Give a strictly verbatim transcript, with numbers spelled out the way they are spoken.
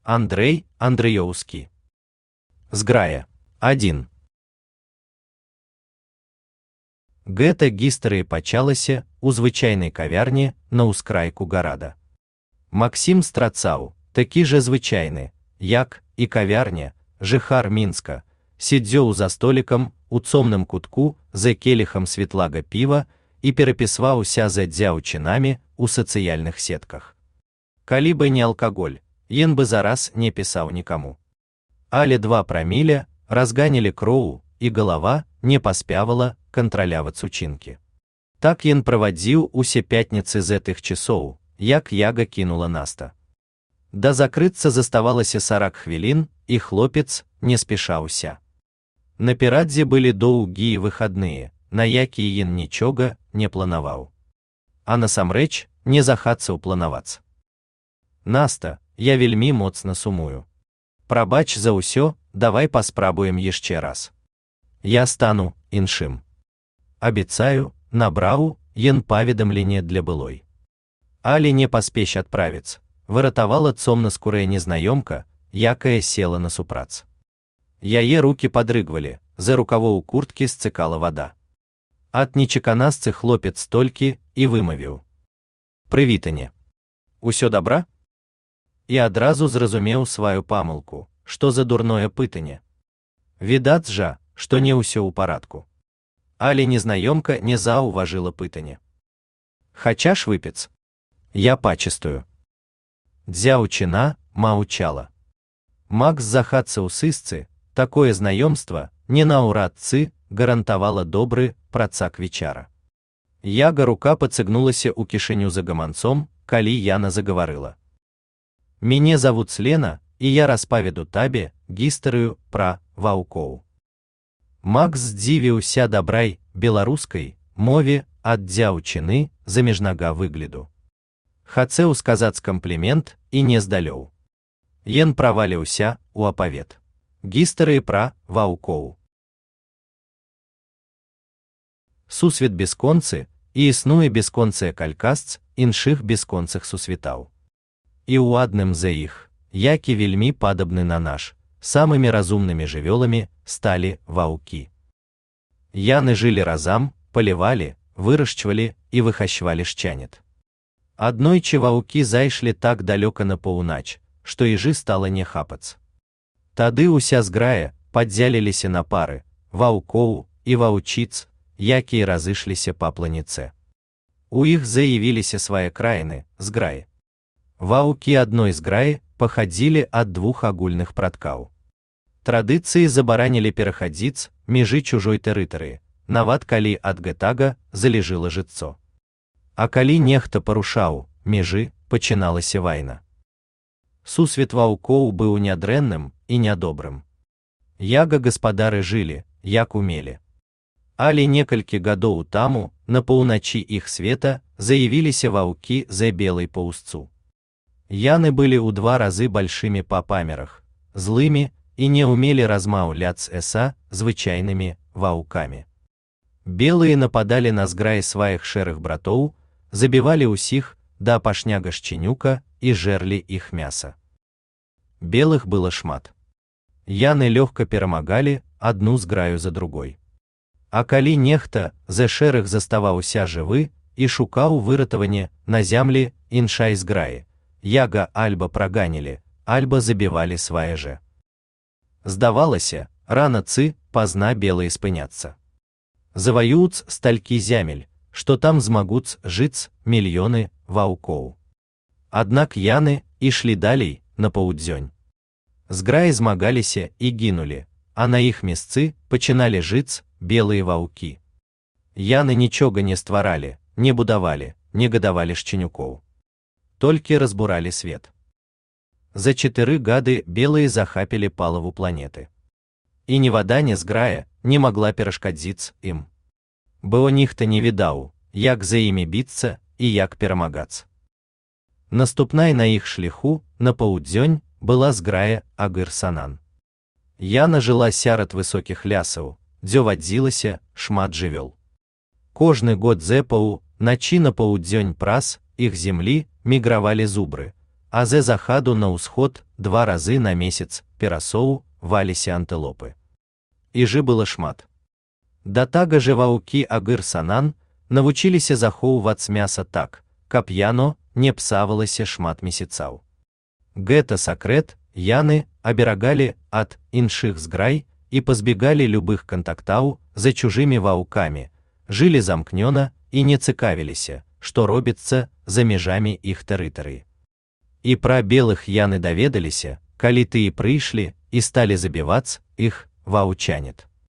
Андрей Андрейовский. Зграя. один. Гета гісторії почалася у звичайній кав'ярні на ускрайку Гарада. Максим Страцау, такий же звичайний, як і кав'ярня, жихар Мінська, сидзьоў за столиком у цомним кутку за келихом світлага пива і перепісваўся за дзяўчынамі у сацыяльных сетках. Калі бы не алкоголь, ён бы зараз не пісаў нікому. Але два праміля разганілі кроў, і голова не паспявала кантраляваць учынкі. Так ён правадзіў усе пятніцы з гэтых часоў, як яга кінула Наста. Да закрыцца заставалася сорок хвілін, і хлопец не спешаўся. Наперадзе былі доўгія выхадныя, на якія ён нічога не планаваў. А насамрэч не захацаў планавацца. Наста, я вельмі моцна сумую. Прабач за ўсё, давай паспрабуем яшчэ раз. Я стану іншым. Абяцаю, набраў ён паведамленне для былой. Але не паспеш адправіць, выратавала цомна-скурая незнаёмка, якая села на супрац. Яе рукі падрыгвалі, за рукавоў курткі сцыкала вада. Ад нечаканасцы хлопец толькі і вымавіў: «Прывітанне. Усё добра?» І адразу зразумеў сваю памылку, што за дурное пытанне. Відаць жа, што не ўсё ў парадку. Але незнаёмка не заўважыла пытанне. «Хачаш выпіць? Я пачыстую». Дзяўчына маўчала. Макс захацца ў сысцы, такое знаёмства не наўрад цы гарантавала добры працак вечара. Яга рука пацыгнулася ў кішэню за гаманцом, калі яна загаварыла. «Мяне завуць Лена, і я распаведу табе гістарыю пра ваўкоў». Макс здзівіўся дабрай беларускай мове ад дзяўчыны замежнага выгляду. Хацеў сказаць камплімент і не здалёў. Ён праваліўся ў апавед. Гістарыі пра ваўкоў. Сусвет бесконцы, і існуе бесконцая калькасць іншых бесконцых сусветаў. І ў адным за іх, які вельмі падабны на наш, самымі разумнымі жывёламі сталі ваўкі. Яны жылі разам, палівалі, вырашчвалі і выхащвалі шчанет. Аднойчы ваўкі зайшлі так далёка на паўнач, што ежы стала не хапацца. Тады ўся зграя падзяліліся на пары ваўкоў і ваўчыц, якія разышліся па планеце. У іх заявіліся свае краіны, зграі. Ваўкі адной зграі пахадзілі ад двух агульных прадкаў. Традыцыі забаранілі перахадзіць межы чужой тэрыторыі, нават калі ад гэтага залежыла жыццё. А калі нехта парушаў межы, пачыналася вайна. Сусвет ваўкоў быў нядрэнным і нядобрым. Яга гаспадары жылі, як умелі. Але некалькі гадоў таму на паўначы іх света заявіліся ваўкі за белай паўсцу. Яны былі ў два разы большымі па памерах, злымі і не ўмелі размаўляць эса звычайнымі ваўкамі. Белыя нападалі на зграі сваіх шэрых братоў, забівалі ўсіх да апашняга шченюка і жерлі іх мяса. Белых было шмат. Яны лёгка перамагалі адну зграю за другой. А калі нехта за шэрых заставаўся жывы і шукаў выратаванне на зямлі іншай зграі, яга альба праганілі, альба забівалі свае же. Здавалася, рана цы пазна белыя спыняцца. Заваюць сталькі зямель, што там змагуць жыць мільёны ваўкоў. Аднак яны ішлі далей на паўдзёнь. Зграі змагаліся і гінулі, а на іх месцы пачыналі жыць белыя ваўкі. Яны нічога не стваралі, не будавалі, не гадавалі шченюкоў. Толькі разбуралі свет. За чатыры гады белыя захапілі палаву планеты. І ні вада, ні зграя не магла перашкадзіць ім. Бо ніхто не відаў, як за імі біцца і як перамагацца. Наступнай на іх шляху на паўдзёнь была зграя Агыр-Санан. Яна жыла сярод высокіх лясаў, дзе вадзілася шмат жывёл. Кожны год зэпаў начі на паўдзёнь праз іх землі мігравалі зубры, а зе захаду на ўсход два разы на месяц перасоў валіся антылопы. І жы было шмат. Да тага жа ваўкі Агыр-Санан навучыліся захоўваць мяса так, каб яно не псавалася шмат месяцаў. Гэта сакрэт, яны аберагалі ад іншых зграй і пазбегалі любых кантактаў за чужымі ваўкамі, жылі замкнёна і не цікавіліся, што робіцца за межамі іх тэрыторыі. І пра белых яны даведаліся, калі тыя прыйшлі і сталі забіваць іх ваўчанят.